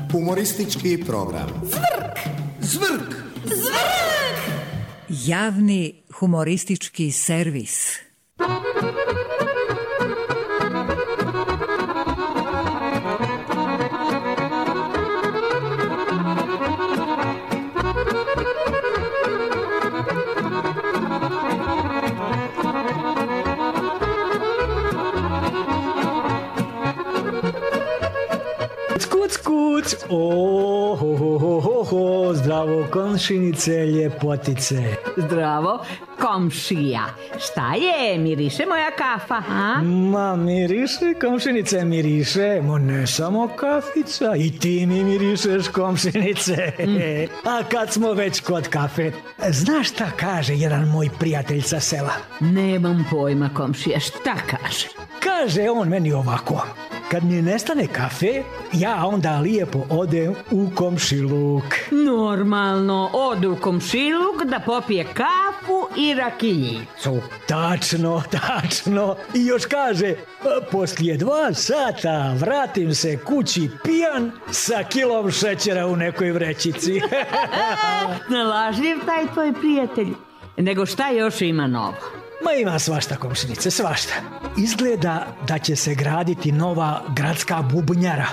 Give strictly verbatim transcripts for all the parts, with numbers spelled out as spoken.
Humoristički program. Zvrk! Zvrk! Zvrk! Javni humoristički servis. Kuc, kuc, o, ho, ho, ho, ho, ho, zdravo komšinice, ljepotice. Zdravo, komšija. Šta je, miriše moja kafa, ha? Ma, miriše, komšinice, miriše, mo ne samo kafica, i ti mi mirišeš, komšinice. Mm. A kad smo već kod kafe, znaš šta kaže jedan moj prijatelj sa sela? Nemam pojma, komšija, šta kaže? Kaže on meni ovako: kad mi nestane kafe, ja onda lijepo odem u komšiluk. Normalno, ode u komšiluk da popije kafu i rakijicu. Tačno, tačno. I još kaže, poslije dva sata vratim se kući pijan sa kilom šećera u nekoj vrećici. Lažljiv taj tvoj prijatelj. Nego šta još ima novo? Ma ima svašta, komšinice, svašta. Izgleda da će se graditi nova gradska bubnjara.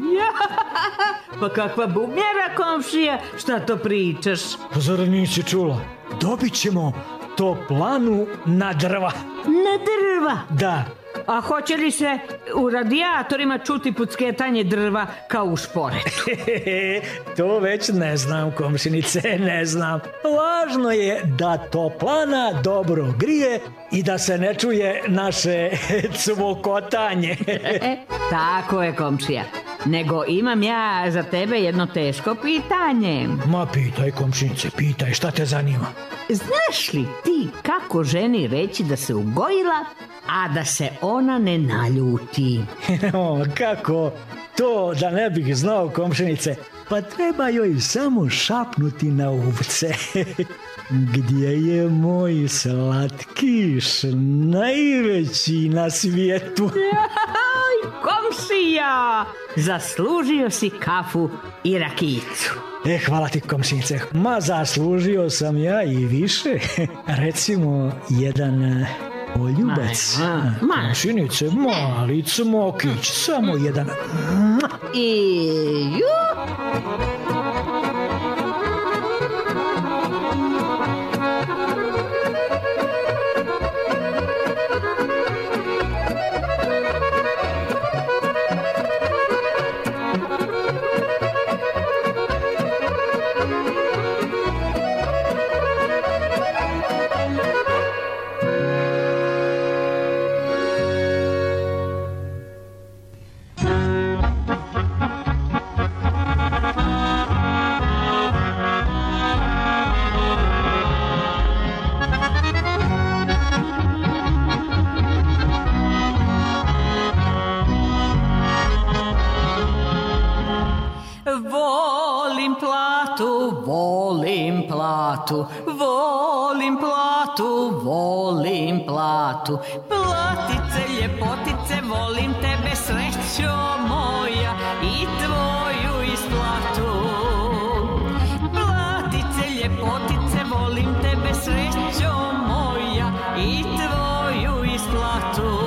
Pa kakva bubnjara, komšija? Šta to pričaš? Pa zar nisi čula? Dobit ćemo toplanu na drva. Na drva? Da. A hoće li se u radijatorima čuti pucketanje drva kao u šporetu? To već ne znam, komšinice, ne znam. Važno je da toplana dobro grije i da se ne čuje naše cvokotanje. Tako je, komšija. Nego imam ja za tebe jedno teško pitanje. Ma pitaj, komšinice, pitaj, šta te zanima? Znaš li ti kako ženi reći da se ugojila, a da se ona ne naljuti? O, kako to da ne bih znao, komšinice? Pa treba joj samo šapnuti na uvce. Gdje je moj slatkiš, najveći na svijetu? Aj, komšija, zaslužio si kafu i rakijicu. E, hvala ti, komšinice. Ma, zaslužio sam ja i više. Recimo, jedan poljubac. Komšinice, mali cmokić, samo jedan. I ju! Volim platu, volim platu, volim platu, volim platu. Platice, ljepotice, volim tebe, srećo moja, i tvoju isplatu. Platice, ljepotice, volim tebe, srećo moja, i tvoju isplatu.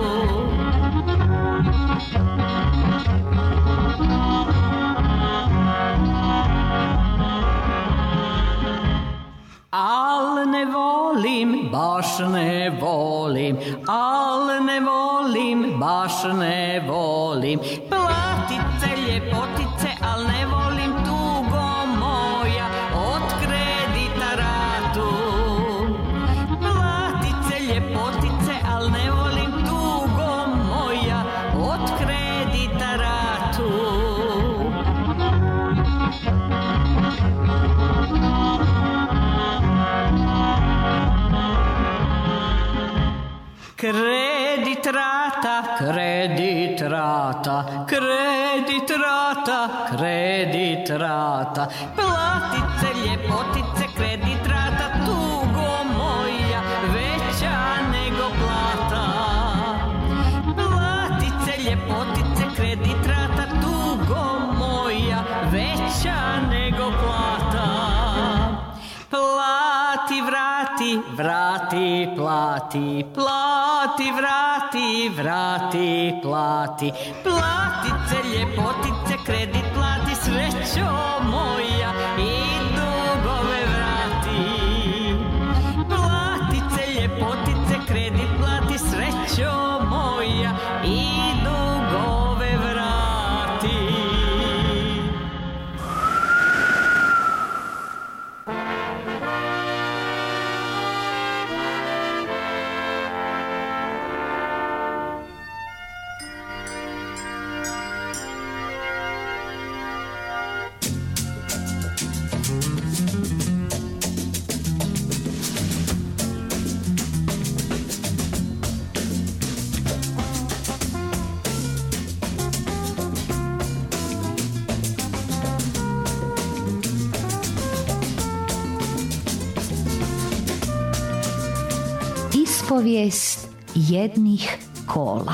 Al ne volim, baš ne volim, al ne volim, baš ne volim. Platice, ljepotice, al ne volim tugo moja, od kredita ratu. Platice, ljepotice, al ne volim tugo moja, od kredita ratu. Kredit rata, kredit rata, kredit rata, kredit rata. Platice, ljepotice, kredit rata, tugo moja, veća nego plata. Platice, ljepotice, kredit rata, tugo moja, plati, vrati, plati, plati, vrati, vrati, plati, platice, ljepotice, kredit plati, srećo moja i dugove vrati. Platice, ljepotice, kredit plati, srećo moja i dugove vrati. Ispovijest jednih kola.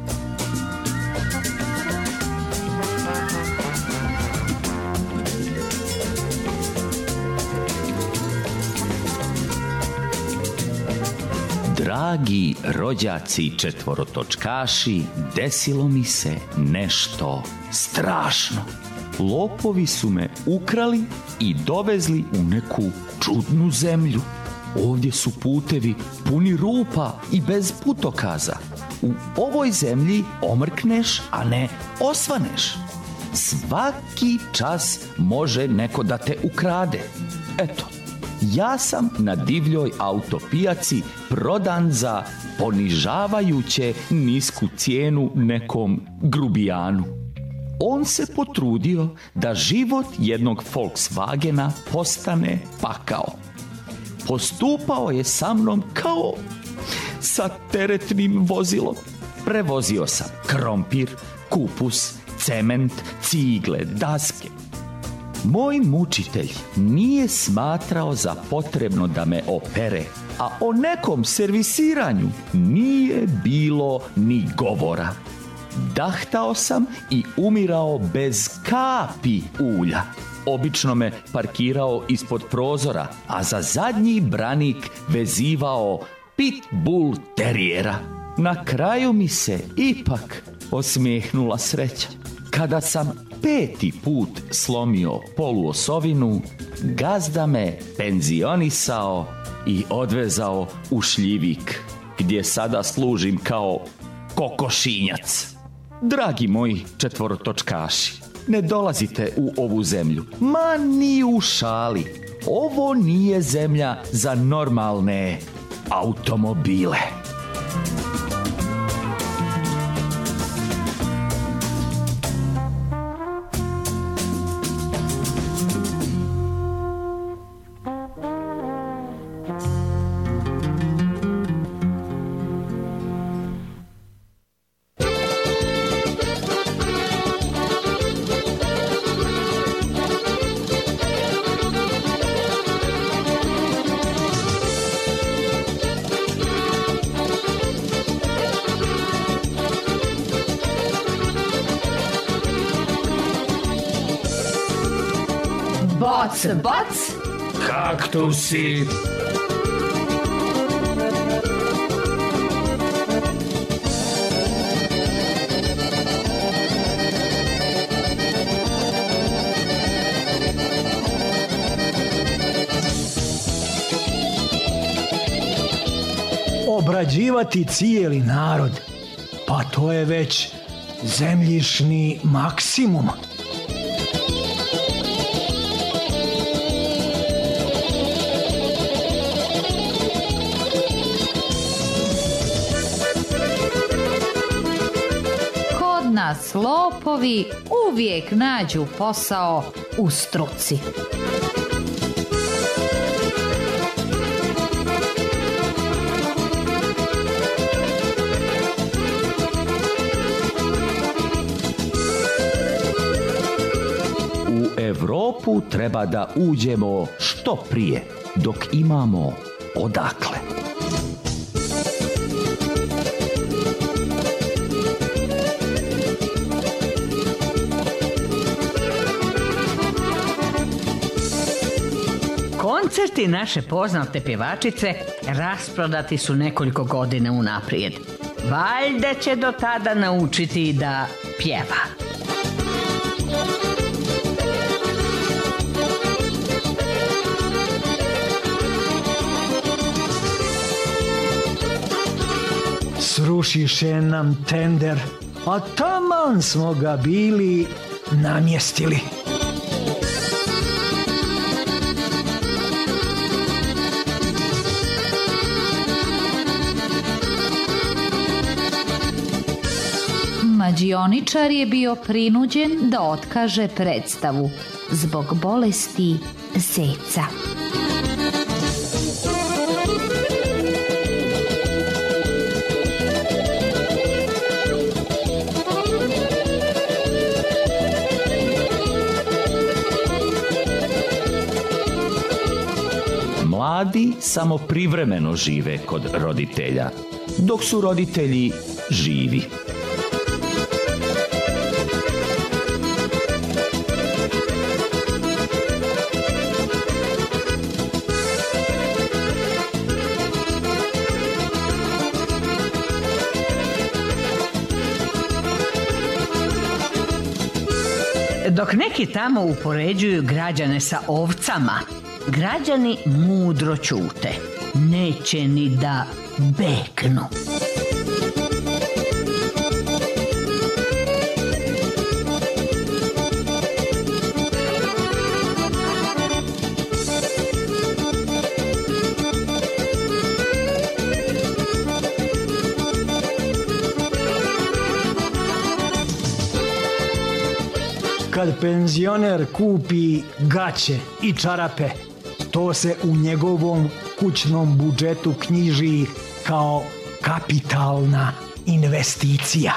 Dragi rođaci četvorotočkaši, desilo mi se nešto strašno. Lopovi su me ukrali i dovezli u neku čudnu zemlju. Ovdje su putevi puni rupa i bez putokaza. U ovoj zemlji omrkneš, a ne osvaneš. Svaki čas može neko da te ukrade. Eto, ja sam na divljoj autopijaci prodan za ponižavajuće nisku cijenu nekom grubijanu. On se potrudio da život jednog Volkswagena postane pakao. Postupao je sa mnom kao sa teretnim vozilom. Prevozio sam krompir, kupus, cement, cigle, daske. Moj mučitelj nije smatrao za potrebno da me opere, a o nekom servisiranju nije bilo ni govora. Dahtao sam i umirao bez kapi ulja. Obično me parkirao ispod prozora, a za zadnji branik vezivao pitbull terijera. Na kraju mi se ipak osmijehnula sreća. Kada sam peti put slomio poluosovinu, gazda me penzionisao i odvezao u šljivik, gdje sada služim kao kokošinjac. Dragi moji četvorotočkaši, ne dolazite u ovu zemlju, ma ni u šali. Ovo nije zemlja za normalne automobile. Boc, boc, Kaktusi. Obrađivati cijeli narod, pa to je već zemljišni maksimum. kod nas lopovi uvijek nađu posao u struci. U Europu treba da uđemo što prije, dok imamo odakle. Koncerti naše poznate pjevačice rasprodati su nekoliko godina unaprijed. Valjda će do tada naučiti da pjeva. Srušiše nam tender, a taman smo ga bili namjestili. Mađioničar je bio prinuđen da otkaže predstavu zbog bolesti zeca. Mladi samo privremeno žive kod roditelja, dok su roditelji živi. Dok neki tamo upoređuju građane sa ovcama, građani mudro ćute. Neće ni da beknu. Kad penzioner kupi gaće i čarape, to se u njegovom kućnom budžetu knjiži kao kapitalna investicija.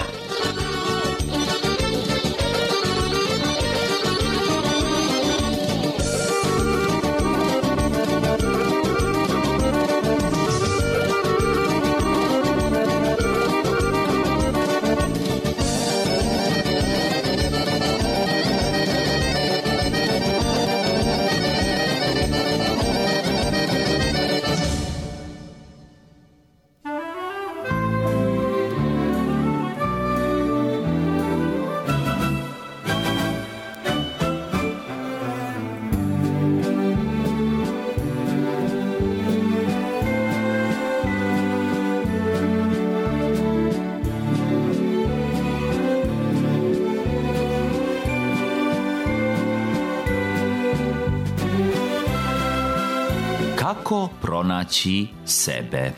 Kako pronaći sebe?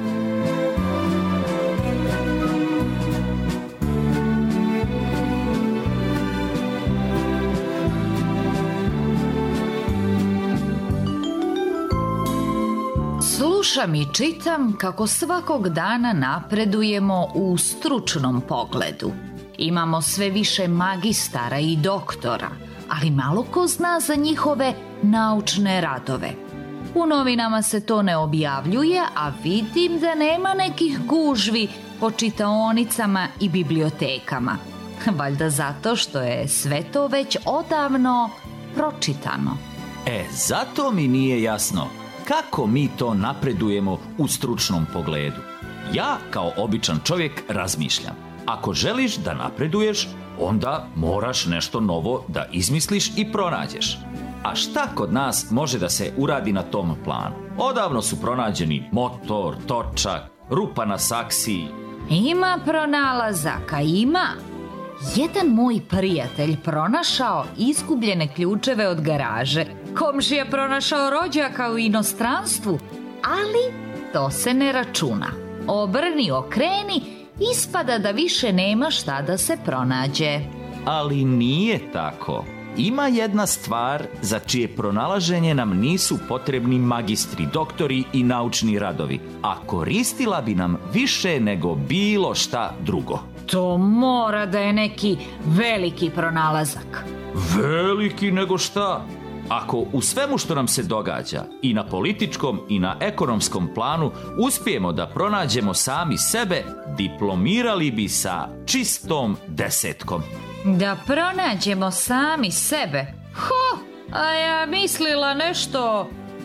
Slušam i čitam kako svakog dana napredujemo u stručnom pogledu. Imamo sve više magistara i doktora, ali malo ko zna za njihove naučne radove. U novinama se to ne objavljuje, a vidim da nema nekih gužvi po čitaonicama i bibliotekama. Valjda zato što je sve to već odavno pročitano. E, zato mi nije jasno kako mi to napredujemo u stručnom pogledu. Ja kao običan čovjek razmišljam. Ako želiš da napreduješ, onda moraš nešto novo da izmisliš i pronađeš. A šta kod nas može da se uradi na tom planu? Odavno su pronađeni motor, točak, rupa na saksiji. Ima pronalazaka, ima. Jedan moj prijatelj pronašao izgubljene ključeve od garaže. Komšija pronašao rođaka u inostranstvu, ali to se ne računa. Obrni, okreni, ispada da više nema šta da se pronađe. Ali nije tako. Ima jedna stvar za čije pronalaženje nam nisu potrebni magistri, doktori i naučni radovi, a koristila bi nam više nego bilo šta drugo. To mora da je neki veliki pronalazak. Veliki nego šta? Ako u svemu što nam se događa, i na političkom i na ekonomskom planu, uspijemo da pronađemo sami sebe, diplomirali bi sa čistom desetkom. Da pronađemo sami sebe? Ho, a ja mislila nešto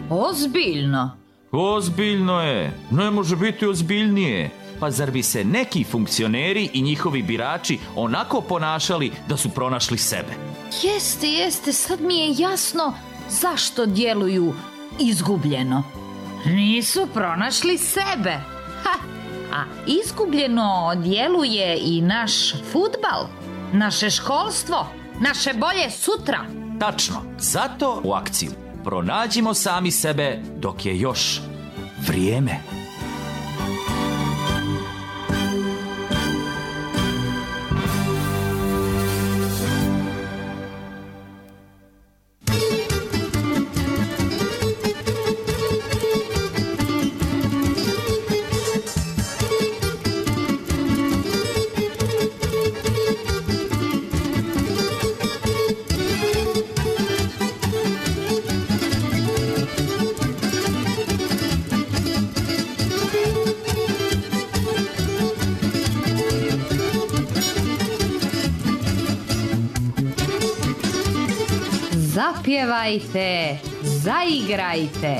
Ozbiljno? Ozbiljno je, ne može biti ozbiljnije. Pa zar bi se neki funkcioneri i njihovi birači onako ponašali da su pronašli sebe? Jeste, jeste, sad mi je jasno zašto djeluju izgubljeno. Nisu pronašli sebe. Ha! A izgubljeno djeluje i naš fudbal, naše školstvo, naše bolje sutra. Tačno, zato u akciju pronađimo sami sebe dok je još vrijeme. Zapjevajte, zaigrajte.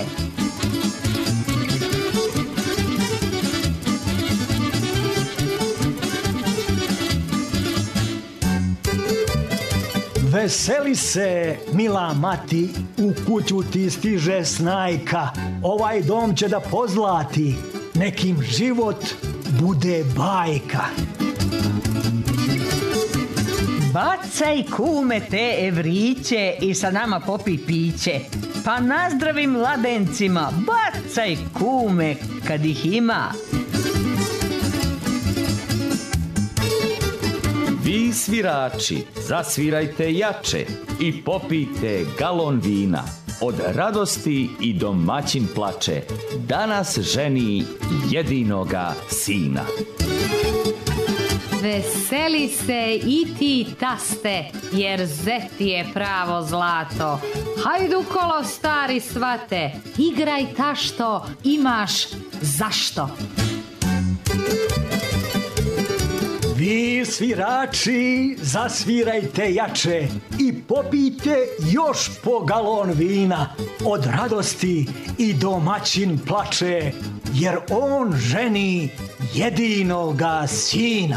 Veseli se, mila mati, u kuću ti stiže snajka. Ovaj dom će da pozlati, nekim život bude bajka. Bacaj, kume, te evriće i sa nama popij piće. Pa nazdravim mladencima, bacaj, kume, kad ih ima. Vi svirači, zasvirajte jače i popijte galon vina. Od radosti i domaćin plače, danas ženi jedinoga sina. Veseli se i ti, taste, jer zet je pravo zlato. Hajdu kolo, stari svate, igraj tašto imaš zašto. Vi svirači, zasvirajte jače i popijte još po galon vina. Od radosti i domaćin plače, jer on ženi jedinoga sina.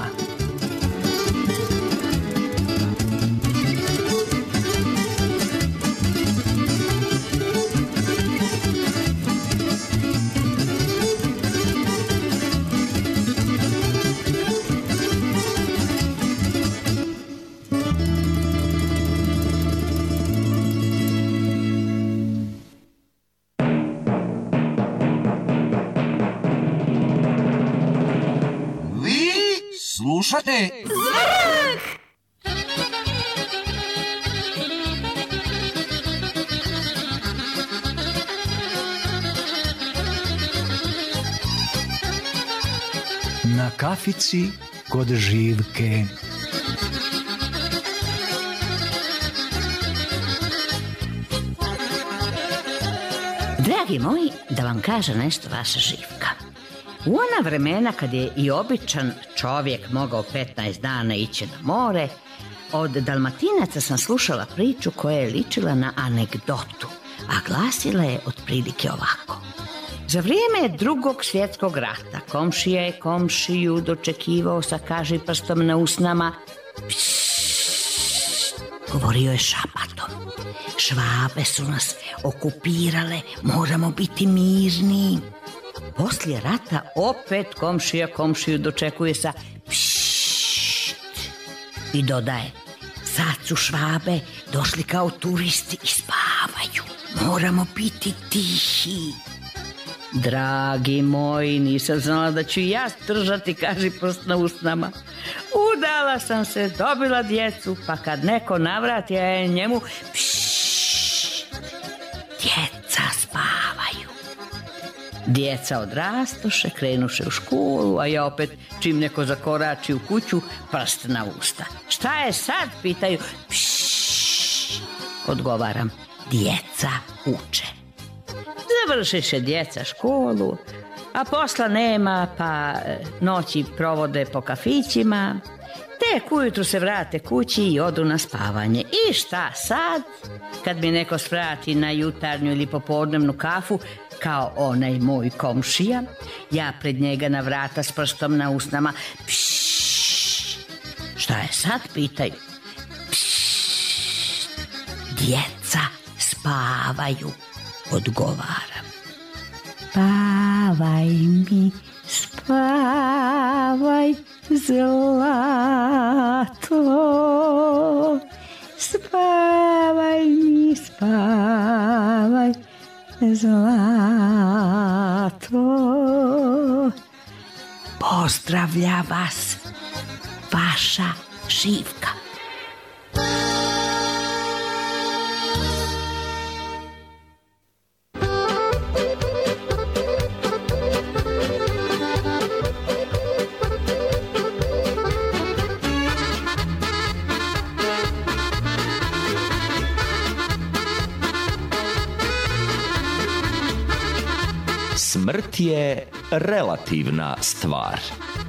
Slušate Zvrk! Na kafici kod Živke. Dragi moji, da vam kaže nešto vaša Živka. U ona vremena kad je i običan čovjek mogao petnaest dana ići na more, od Dalmatinaca sam slušala priču koja je ličila na anegdotu, a glasila je otprilike ovako. Za vrijeme Drugog svjetskog rata komšija je komšiju dočekivao sa kažiprstom na usnama. Pššt, govorio je šapatom. Švabe su nas okupirale, moramo biti mirni. Poslije rata opet komšija komšiju dočekuje sa pššt i dodaje: sad su švabe došli kao turisti i spavaju, moramo biti tihi. Dragi moji, nisam znala da ću ja držati kažiprst na usnama. Udala sam se, dobila djecu, pa kad neko navrati, ja je njemu pššt, djeca spavaju. Djeca odrastoše, krenuše u školu, a ja opet, čim neko zakorači u kuću, prst na usta. Šta je sad, pitaju. Pššt, odgovaram, djeca uče. Završiše djeca školu, a posla nema, pa noći provode po kafićima. Tek ujutru se vrate kući i odu na spavanje. I šta sad? Kad mi neko svrati na jutarnju ili popodnevnu kafu, kao onaj moj komšija, ja pred njega na vrata s prstom na usnama. Pššš. Šta je sad, pitaju? Pššš. Djeca spavaju, odgovaram. Spavaj mi, spavaj, zlato. Spavaj mi, spavaj, zlato. Pozdravlja vas vaša Živka. Smrt je relativna stvar.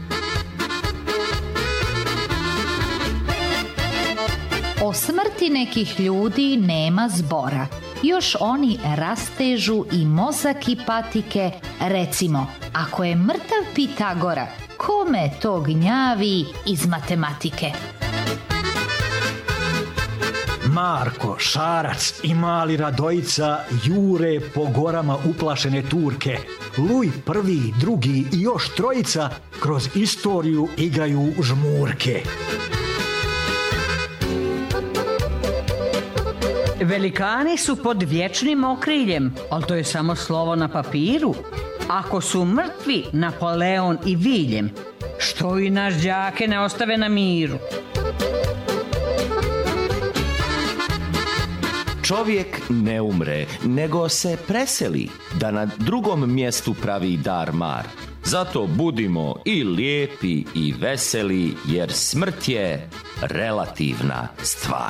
O smrti nekih ljudi nema zbora. Još oni rastežu i mozak i patike. Recimo, ako je mrtav Pitagora, kome to gnjavi iz matematike? Marko, Šarac i mali Radojica jure po gorama uplašene Turke. Luj prvi, drugi i još trojica kroz istoriju igraju žmurke. Velikani su pod vječnim okriljem, ali to je samo slovo na papiru. Ako su mrtvi Napoleon i Viljem, što i naš đake ne ostave na miru? Čovjek ne umre, nego se preseli, da na drugom mjestu pravi dar mar. Zato budimo i lijepi i veseli, jer smrt je relativna stvar.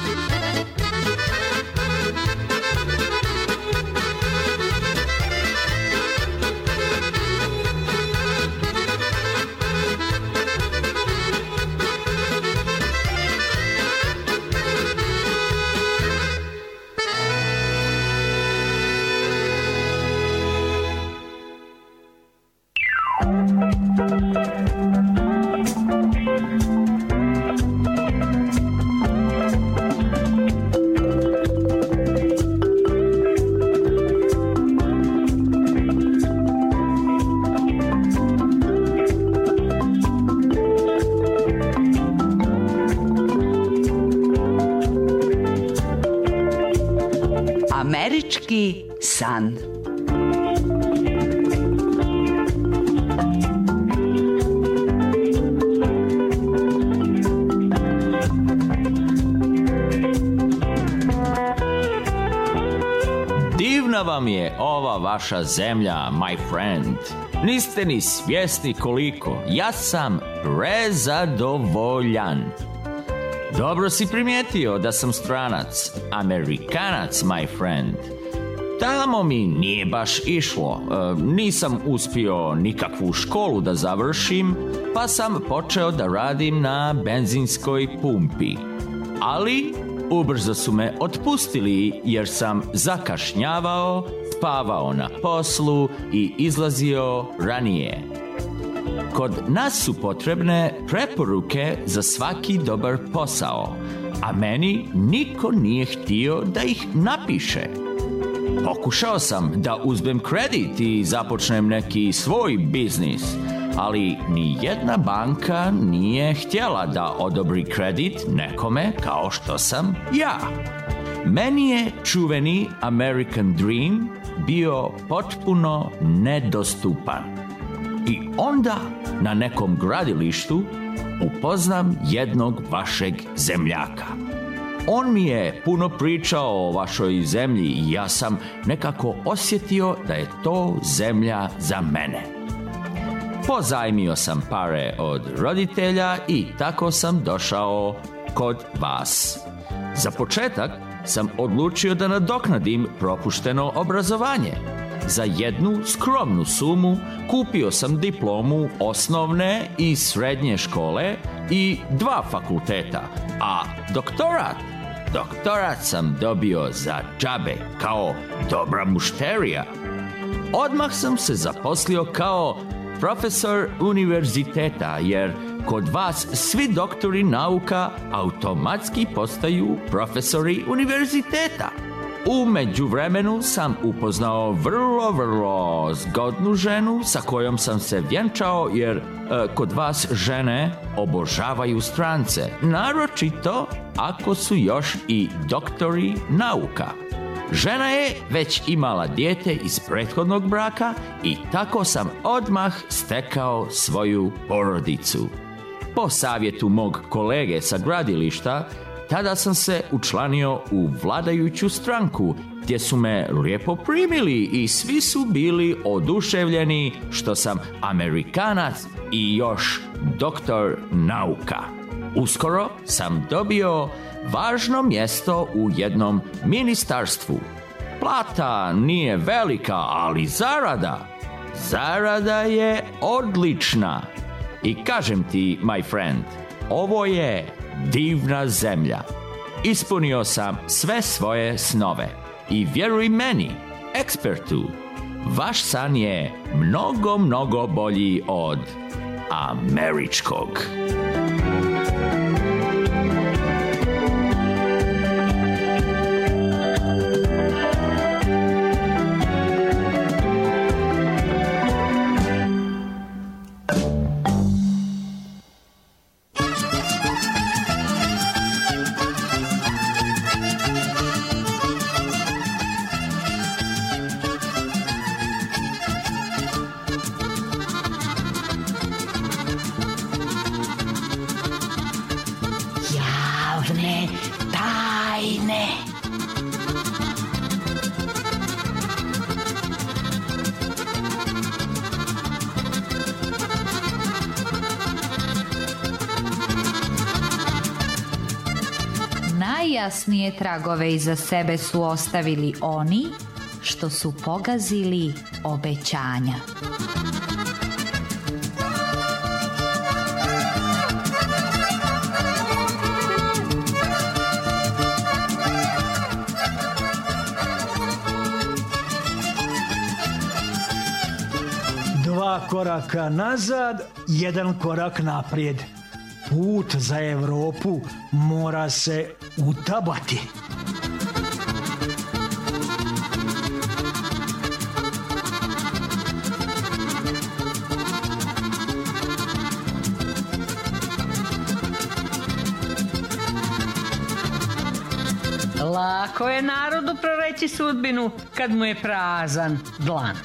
Američki san. Divna vam je ova vaša zemlja, my friend. Niste ni svjesni koliko. Ja sam prezadovoljan. Dobro si primijetio da sam stranac, Amerikanac, my friend. Tamo mi nije baš išlo. E, nisam uspio nikakvu školu da završim, pa sam počeo da radim na benzinskoj pumpi. Ali ubrzo su me otpustili jer sam zakašnjavao, spavao na poslu i izlazio ranije. Kod nas su potrebne preporuke za svaki dobar posao, a meni niko nije htio da ih napiše. Pokušao sam da uzmem kredit i započnem neki svoj biznis, ali ni jedna banka nije htjela da odobri kredit nekome kao što sam ja. Meni je čuveni American Dream bio potpuno nedostupan. I onda na nekom gradilištu upoznam jednog vašeg zemljaka. On mi je puno pričao o vašoj zemlji i ja sam nekako osjetio da je to zemlja za mene. Pozajmio sam pare od roditelja i tako sam došao kod vas. Za početak sam odlučio da nadoknadim propušteno obrazovanje. Za jednu skromnu sumu kupio sam diplomu osnovne i srednje škole i dva fakulteta, a doktorat, doktorat sam dobio za džabe kao dobra mušterija. Odmah sam se zaposlio kao profesor univerziteta, jer kod vas svi doktori nauka automatski postaju profesori univerziteta. U međuvremenu sam upoznao vrlo, vrlo zgodnu ženu sa kojom sam se vjenčao, jer e, kod vas žene obožavaju strance, naročito ako su još i doktori nauka. Žena je već imala dijete iz prethodnog braka i tako sam odmah stekao svoju porodicu. Po savjetu mog kolege sa gradilišta, tada sam se učlanio u vladajuću stranku, gdje su me lijepo primili i svi su bili oduševljeni što sam Amerikanac i još doktor nauka. Uskoro sam dobio važno mjesto u jednom ministarstvu. Plata nije velika, ali zarada, zarada je odlična. I kažem ti, my friend, ovo je divna zemlja. Ispunio sam sve svoje snove i vjeruj meni, ekspertu, vaš san je mnogo, mnogo bolji od američkog. Javne tajne. Najjasnije tragove iza sebe su ostavili oni što su pogazili obećanja. Dva koraka nazad, jedan korak naprijed. Put za Europu mora se utabati. Lako je narodu proreći sudbinu kad mu je prazan dlan.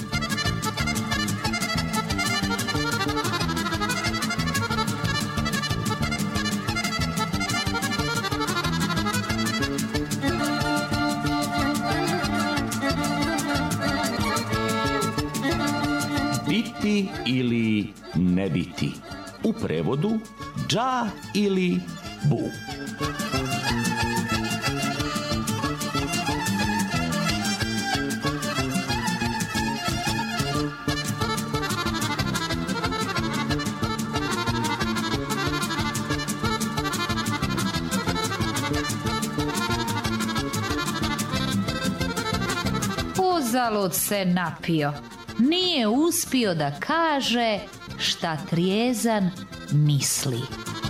Biti ili ne biti. U prevodu dža ili bu. Uzalud se napio. Nije uspio da kaže šta trijezan misli.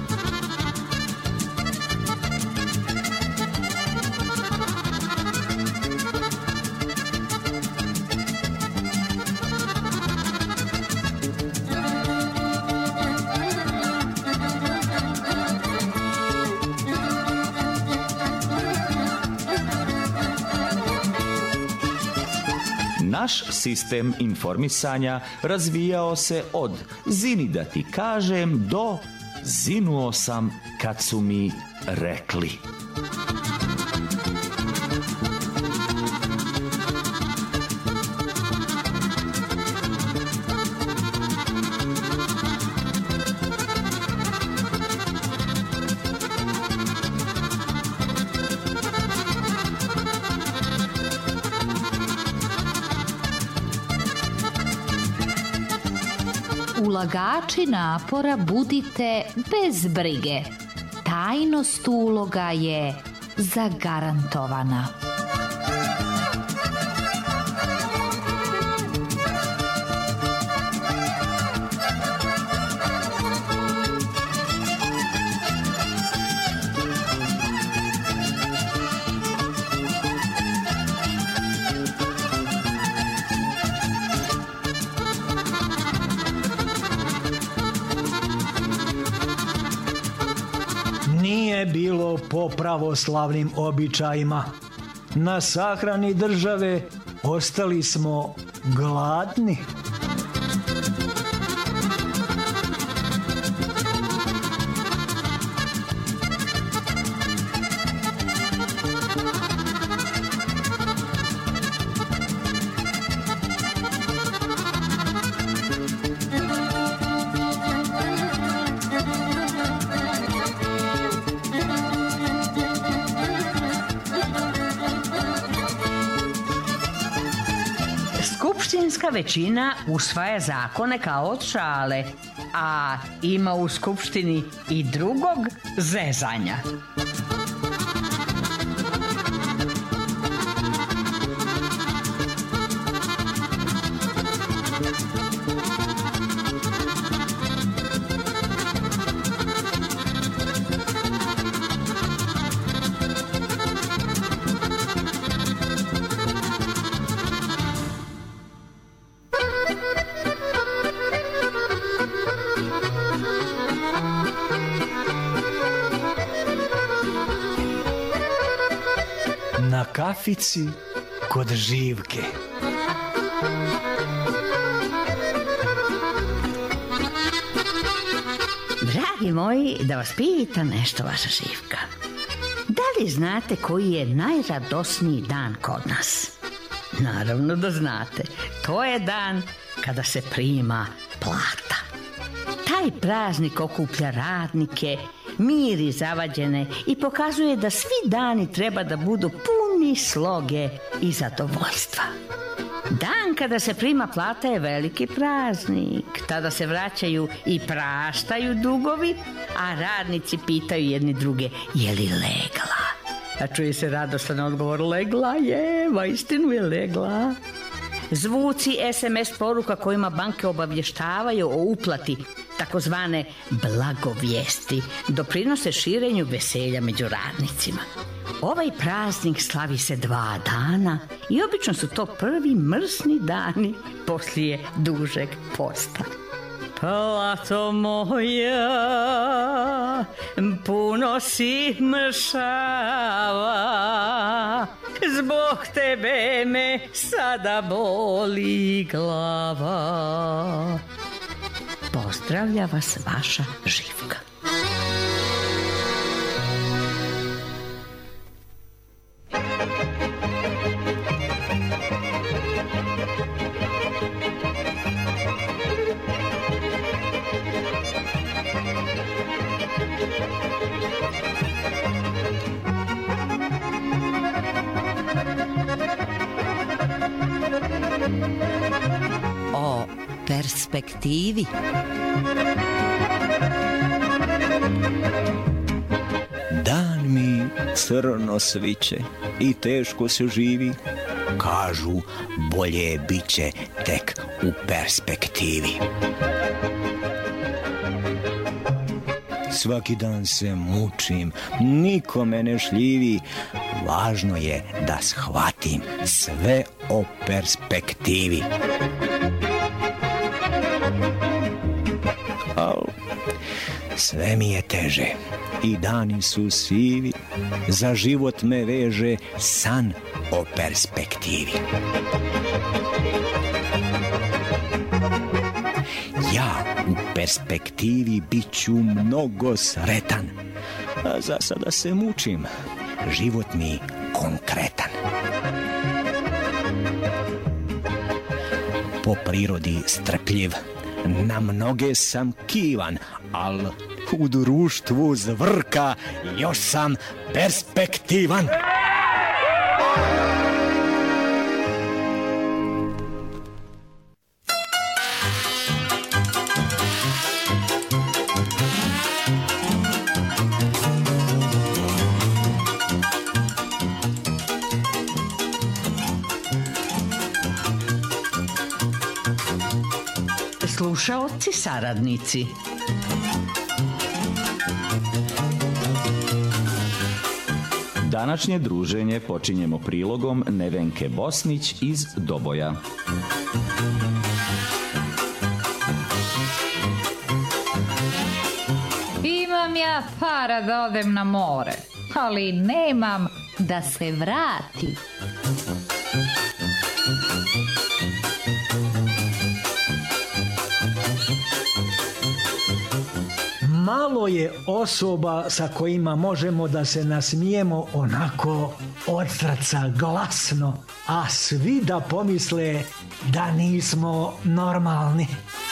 Naš sistem informisanja razvijao se od zini da ti kažem do zinuo sam kad su mi rekli. ulagači napora budite bez brige. Tajnost uloga je zagarantovana. Nije bilo po pravoslavnim običajima. Na sahrani države ostali smo gladni. Skupštinska većina usvaja zakone kao od šale, a ima u skupštini i drugog zezanja. Na kafici kod Živke. Dragi moji, da vas pita nešto vaša Živka. Da li znate koji je najradosniji dan kod nas? Naravno da znate. To je dan kada se prima plata. Taj praznik okuplja radnike, miri zavađene i pokazuje da svi dani treba da budu puni sloge i zadovoljstva. Dan kada se prima plata je veliki praznik. Tada se vraćaju i praštaju dugovi, a radnici pitaju jedni druge, je li legla? A čuje se radostan odgovor, legla je, vaistinu je legla. Zvuci es em es poruka kojima banke obavještavaju o uplati takozvane blagovijesti doprinose širenju veselja među radnicima. Ovaj praznik slavi se dva dana i obično su to prvi mrsni dani poslije dužeg posta. Plato moja, puno si mršava, zbog tebe me sada boli glava. Pozdravlja vas vaša Živka. O perspektivi. Dan mi crno sviće i teško se živi. Kažu, bolje biće tek u perspektivi. Svaki dan se mučim, niko me ne šljivi. Važno je da shvatim sve o perspektivi. Al, sve mi je teže i dani su sivi. Za život me veže san o perspektivi. Ja u perspektivi bit ću mnogo sretan, a za sada se mučim, život mi konkretan. Po prirodi strpljiv, na mnoge sam kivan, al u društvu zvrka još sam perspektivan. slušaoci, saradnici. Današnje druženje počinjemo prilogom Nevenke Bosnić iz Doboja. Imam ja para da odem na more, ali nemam da se vrati. Malo je osoba sa kojima možemo da se nasmijemo onako od srca glasno, a svi da pomisle da nismo normalni.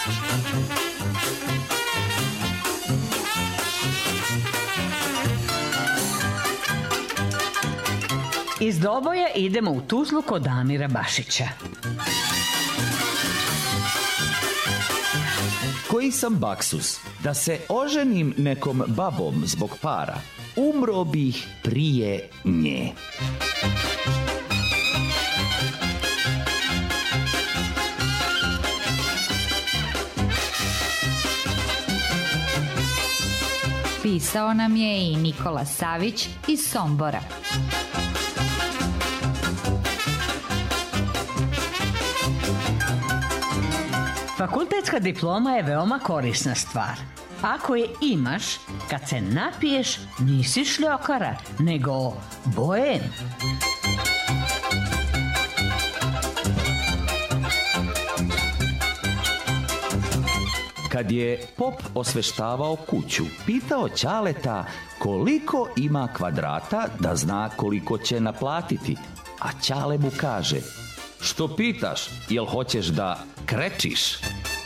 Iz Doboja idemo u Tuzlu kod Damira Bašića. Koji sam baksus, da se oženim nekom babom zbog para, umro bih prije nje. Pisao nam je i Nikola Savić iz Sombora. Fakultetska diploma je veoma korisna stvar. Ako je imaš, kad se napiješ, nisi šljokara, nego boem. Kad je pop osveštavao kuću, pitao Ćaleta koliko ima kvadrata da zna koliko će naplatiti, a Ćale mu kaže: što pitaš, jel hoćeš da krečiš?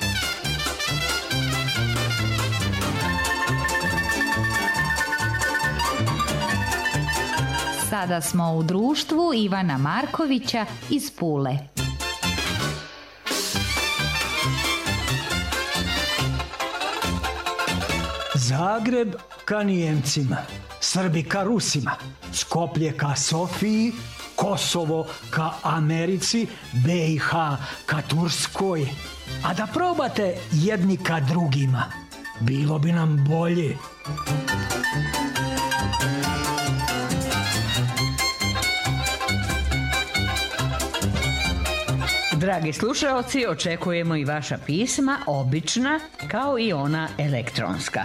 Sada smo u društvu Ivana Markovića iz Pule. Zagreb ka Nijemcima, Srbi ka Rusima, Skoplje ka Sofiji, Kosovo ka Americi, B i H ka Turskoj. A da probate jedni ka drugima, bilo bi nam bolje. Dragi slušaoci, očekujemo i vaša pisma, obična kao i ona elektronska.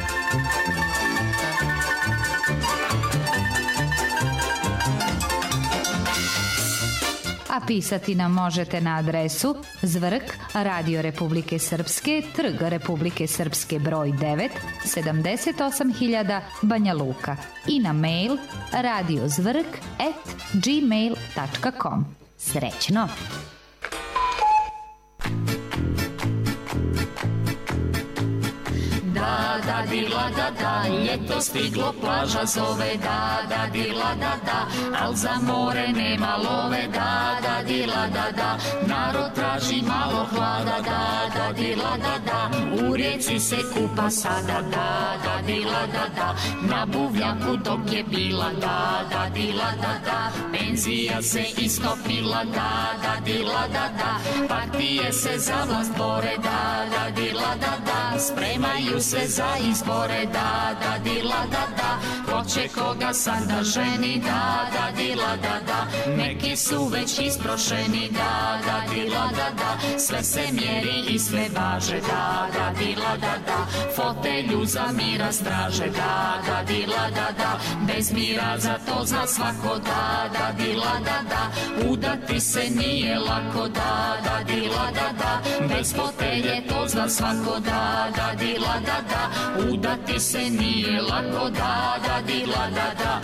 A pisati nam možete na adresu Zvrk, Radio Republike Srpske, Trg Republike Srpske broj devet, sedamdeset osam hiljada Banja Luka i na mail radiozvrk at gmail tačka com. Srećno! Da, da, dila, da, da, ljeto stiglo, plaža zove, da, da, dila, da, da, al za more nema love, da, da, dila, da, da, narod traži malo hlada, da, da, dila, da, da, u rijeci se kupa sada, da, da, dila, da, da, na buvljaku dok je bila, da, da, dila, da, da, penzija se istopila, da, da, dila, da, da, partije se za vlast bore, da, da, dila, da, da, spremaju se za izbore, da, da, dila, da, da, ko će koga sad da ženi, da, da, dila, da, da, neki su već isprošeni, da, da, dila, da, da, sve se mjeri i sve važe, da, da, dila, da, da, fotelju za mira straže, da, da, dila, da, da, bez mira za to zna svako, da, da, dila, da, da, udati se nije lako, da, da, dila, da, da, bez fotelje to zna svako, da, da, dila, da, da, udati se nije lako, da, da, dila, da, da.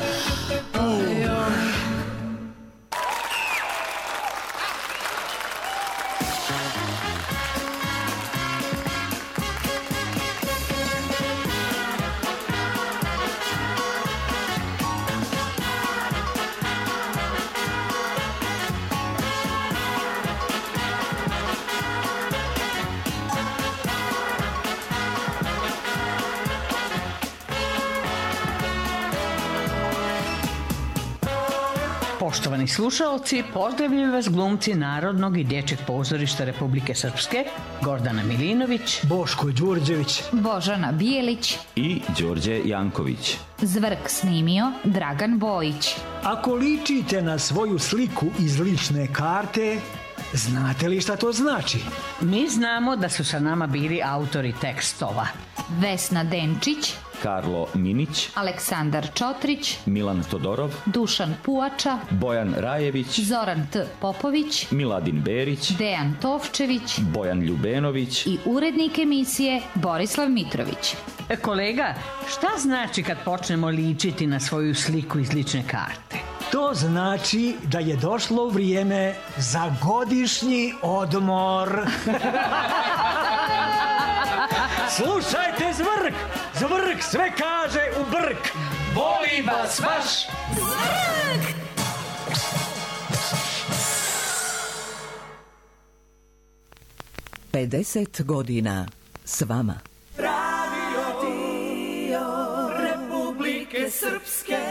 Poštovani slušaoci, pozdravljam vas glumci Narodnog i dječjeg pozorišta Republike Srpske, Gordana Milinović, Boško Đurđević, Božana Bijelić i Đorđe Janković. Zvrk snimio Dragan Bojić. Ako ličite na svoju sliku iz lične karte, znate li šta to znači? Mi znamo da su sa nama bili autori tekstova Vesna Denčić, Karlo Minić, Aleksandar Čotrić, Milan Todorov, Dušan Puača, Bojan Rajević, Zoran T. Popović, Miladin Berić, Dejan Tovčević Bojan Ljubenović i urednik emisije Borislav Mitrović. E, kolega, šta znači kad počnemo ličiti na svoju sliku iz lične karte? To znači da je došlo vrijeme za godišnji odmor. Slušajte Zvrk! Zvrk sve kaže u brk! Volim vas baš! Zvrk! pedeset godina s vama. Radio Dio Republike Srpske.